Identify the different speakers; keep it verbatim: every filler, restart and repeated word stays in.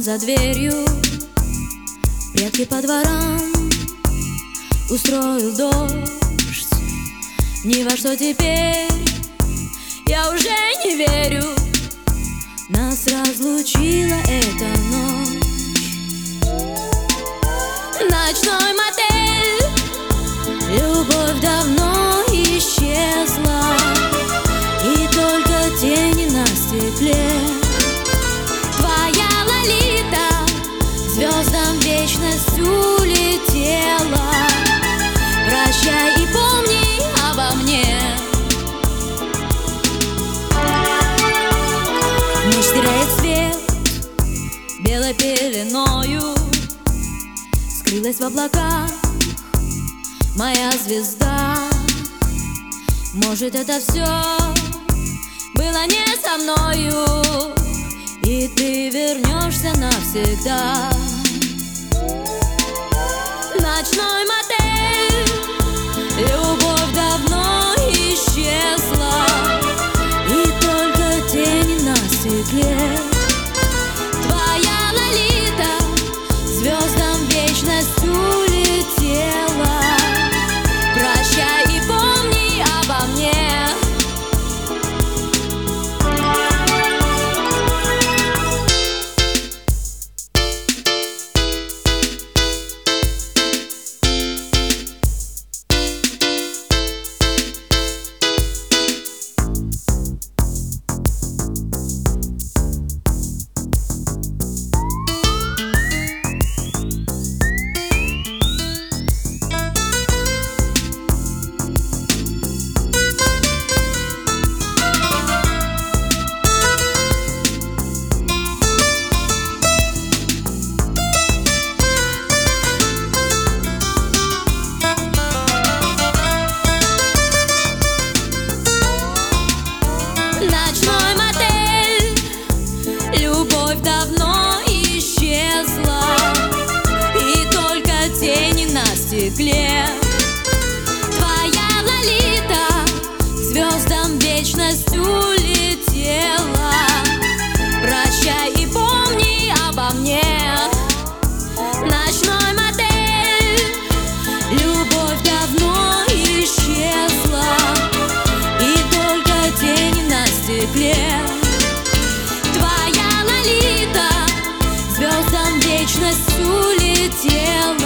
Speaker 1: за дверью, предки по дворам, устроил дождь. Ни во что теперь я уже не верю. Нас разлучила эта ночь. Ночной мотель, любовь давно исчезла, и только тени на стекле. Твоя Лолита к звездам вечность улетела. Прощай и помни обо мне. Ночь теряет свет белой пеленою, скрылась в облаках моя звезда. Может, это все было не со мною, и ты вернешься навсегда. Ночной мотель, любовь давно исчезла, и только тени на стекле. Твоя Лолита к звездам вечность улетела. Прощай и помни обо мне. Ночной мотель, любовь давно исчезла, и только тени на стекле. Твоя Лолита к звездам вечность улетела. Прощай и помни обо мне. Ночной мотель, любовь давно исчезла, и только тени на стекле. Твоя Лолита к звездам вечность улетела.